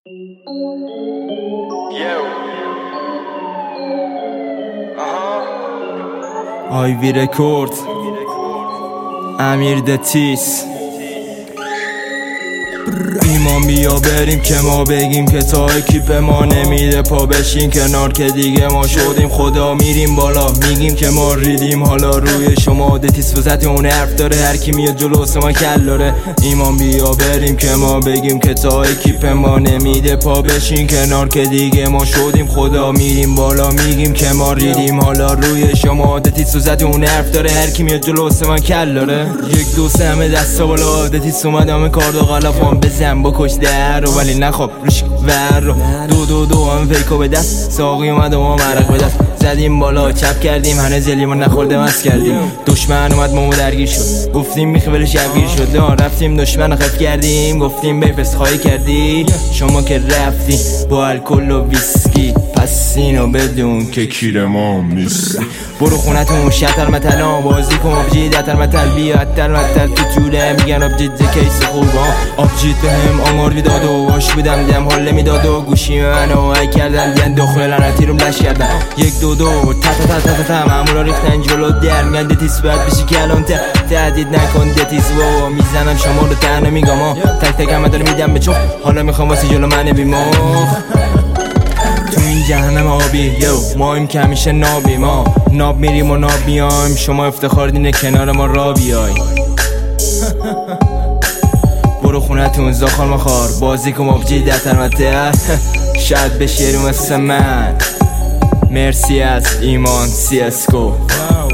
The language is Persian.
آیوی رکورد امیر دتیس ایمان بیا بریم که ما بگیم که تا اکیپ ما نمیده پا بشین کنار که دیگه ما شدیم خدا میریم بالا میگیم که ما ریدیم حالا روی شما دتیس وزت اون حرف داره هر کی میاد جلو ما کل داره ایمان بیا بریم که ما بگیم که تا اکیپ ما نمیده پا بشین کنار که دیگه ما شدیم خدا میریم بالا میگیم که ما ریدیم حالا روی شما دتیس وزت اون حرف داره هر کی میاد جلو ما کل داره 1 2 3 همه دستا بالا دتیس اومدم کارد و غلافام بزن بکش در رو ولی نخواب روش ور رو 2 2 2 هم فیکو به دست ساقی اومد و ما مرق به دست زدیم بالا چپ کردیم هنه زلیمون نخورده مست کردیم دشمن اومد ما درگیر شد گفتیم میخوالش شبگیر شد رفتیم دشمن خف کردیم گفتیم بیفس خواهی کردی شما که رفتی با الکل و ویسکی پس اینو بدون که کیر ما نیستی برو خونتون شتر متلا بازی کن آبجی دتر متل بیا اتر متل تو طوله میگن آبجید کیس خوبا آبجید به هم آمار میداد و واش بودم دیدم حاله میداد و گوشی منو ای کردن دیدن دخمه لعنتی رو لش کردن 1 2 2 تا معمولا ریختن جلو در میگن دتیس باید بشی کلان تهدید نکن دتیس و میزنم شما رو تنها میگم تک تک همه داره میدم به چوب حالا میخوام واسه جلو من بیمخ تو این جهنم آبی ما این که همیشه نابی ما ناب میریم و ناب بیایم شما افتخار دینه کنار ما را بیای برو خونتون زاخار مخار بازی کن آبجی دتر متل شاید بشی رو مثل من مرسی از ایمان CSGO